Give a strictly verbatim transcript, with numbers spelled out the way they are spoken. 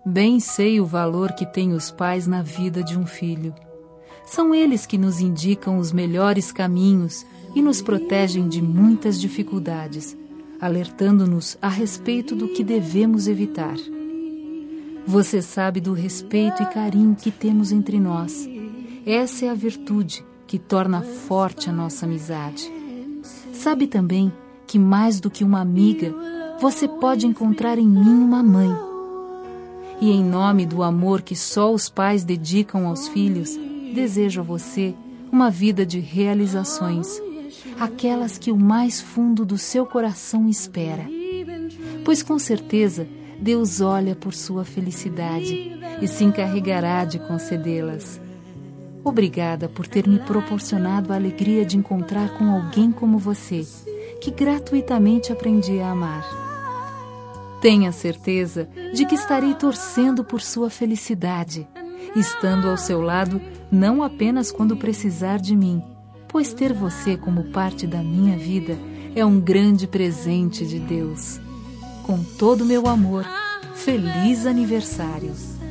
Bem sei o valor que têm os pais na vida de um filho. São eles que nos indicam os melhores caminhos e nos protegem de muitas dificuldades, alertando-nos a respeito do que devemos evitar. Você sabe do respeito e carinho que temos entre nós. Essa é a virtude que torna forte a nossa amizade. Sabe também que mais do que uma amiga, você pode encontrar em mim uma mãe. E em nome do amor que só os pais dedicam aos filhos, desejo a você uma vida de realizações, aquelas que o mais fundo do seu coração espera. Pois com certeza Deus olha por sua felicidade e se encarregará de concedê-las. Obrigada por ter me proporcionado a alegria de encontrar com alguém como você, que gratuitamente aprendi a amar. Tenha certeza de que estarei torcendo por sua felicidade, estando ao seu lado não apenas quando precisar de mim, pois ter você como parte da minha vida é um grande presente de Deus. Com todo o meu amor, feliz aniversário!